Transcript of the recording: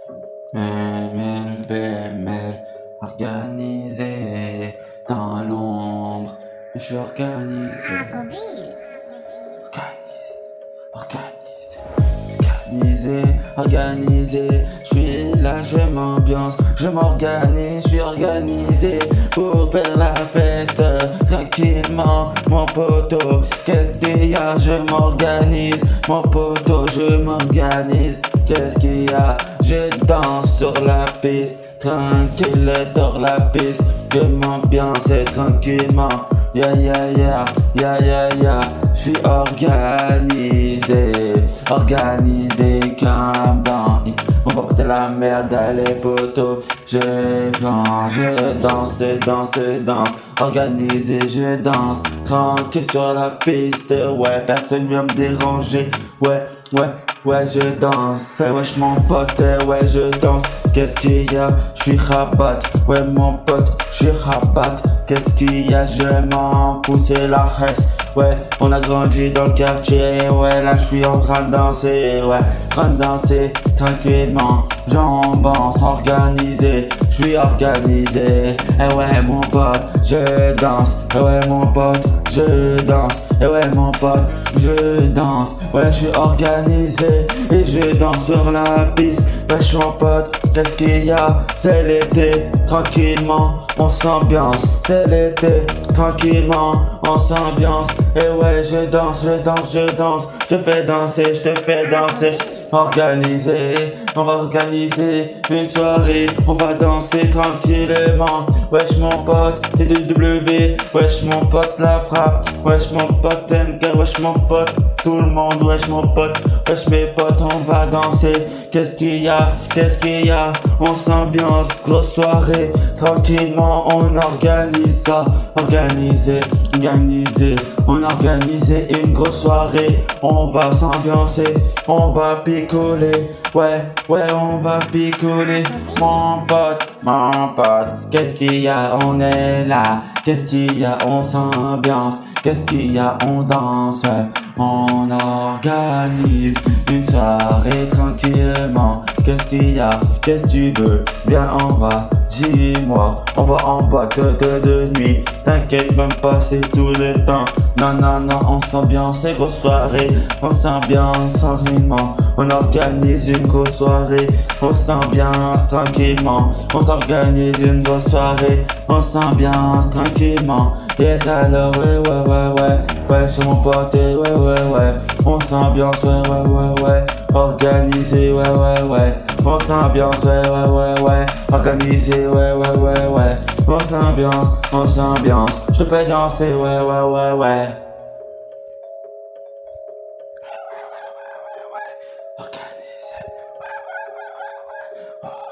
ML, organisé dans l'ombre. Je suis organisé, organisé, organisé. Je suis là, je m'ambiance, je m'organise, je suis organisé pour faire la fête tranquillement, mon poteau. Qu'est-ce qu'il y a? Je m'organise, mon poteau, je m'organise. Qu'est-ce qu'il y a? Je danse sur la piste, tranquille sur la piste. Je m'ambiance tranquillement. Yeah, yeah, yeah, yeah, yeah, yeah. Je suis organisé, organisé comme dans. On va porter la merde à les poteaux. Je danse, danse, danse. Organisé, je danse. Tranquille sur la piste. Ouais, personne vient me déranger. Ouais, ouais. Ouais, je danse, wesh mon pote, ouais je danse. Qu'est-ce qu'il y a? Je suis rabat, ouais mon pote, je suis rabat. Qu'est-ce qu'il y a? Je m'en pousse la reste. Ouais, on a grandi dans le quartier, ouais là je suis en train de danser, ouais, en train de danser tranquillement, jambon organisé, je suis organisé. Eh ouais mon pote, je danse, eh ouais mon pote, je danse. Et ouais mon pote, je danse, ouais je suis organisé et je danse sur la piste. Wesh mon pote, qu'est-ce qu'il y a? C'est l'été, tranquillement, on s'ambiance. C'est l'été, tranquillement, on s'ambiance. Et ouais je danse, je danse, je danse. Je te fais danser, je te fais danser. Organisé, on va organiser une soirée, on va danser tranquillement. Wesh mon pote, TW, wesh mon pote la frappe, wesh mon pote MK, wesh mon pote, tout le monde, wesh mon pote, wesh mes potes, on va danser. Qu'est-ce qu'il y a? Qu'est-ce qu'il y a? On s'ambiance, grosse soirée, tranquillement, on organise ça, organisé, organisé, on organise une grosse soirée, on va s'ambiancer, on va picoler, ouais, ouais, on va picoler, mon pote, qu'est-ce qu'il y a? On est là, qu'est-ce qu'il y a? On s'ambiance, qu'est-ce qu'il y a? On danse, on organise une soirée tranquillement. Qu'est-ce qu'il y a? Qu'est-ce que tu veux? Viens on va, dis-moi. On va en boîte de nuit. T'inquiète même pas, c'est tout le temps. Non, non, non, on s'ambiance, c'est grosse soirée. On s'ambiance tranquillement. On organise une grosse soirée. On s'ambiance tranquillement. On s'organise une grosse soirée. On s'ambiance tranquillement. Yes, alors, ouais, ouais, ouais, ouais. Ouais, c'est mon pote, ouais, ouais, ouais. On s'ambiance, ouais, ouais, ouais, ouais. Organisé, ouais, ouais, ouais. On s'ambiance, ouais, ouais, ouais, ouais. Organisé, ouais, ouais, ouais, ouais. On s'ambiance, on s'ambiance. Je te fais danser, ouais, ouais, ouais, ouais. Organisé, ouais, ouais, ouais, ouais, ouais.